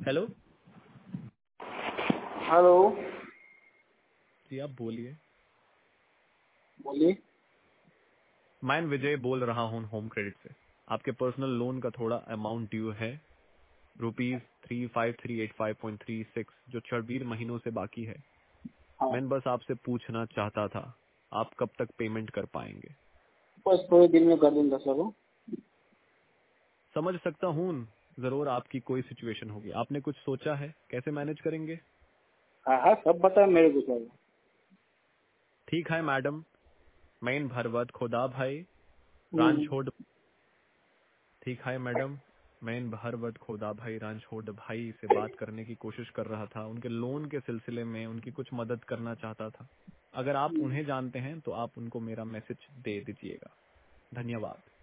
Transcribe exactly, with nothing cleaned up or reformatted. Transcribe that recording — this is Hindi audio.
हेलो। हेलो। जी आप बोलिए। बोलिए। मैं विजय बोल रहा हूँ होम क्रेडिट से। आपके पर्सनल लोन का थोड़ा अमाउंट ड्यू है, rupees three five three eight five point three six, जो छब्बीस महीनों से बाकी है। हाँ, मैं बस आपसे पूछना चाहता था, आप कब तक पेमेंट कर पाएंगे? बस थोड़े दिन में कर दूंगा सर। वो समझ सकता हूँ, जरूर आपकी कोई सिचुएशन होगी। आपने कुछ सोचा है कैसे मैनेज करेंगे? हाँ हाँ, सब बता मेरे को सर। ठीक है मैडम, मैं भरवत खोदा भाई हम्म, रानछोड़। ठीक है मैडम, मैं भरवत खोदा भाई रानछोड़ भाई से बात करने की कोशिश कर रहा था। उनके लोन के सिलसिले में उनकी कुछ मदद करना चाहता था। अगर आप हम्म। उन्हें जानते हैं तो आप उनको मेरा मैसेज दे दीजिएगा। धन्यवाद।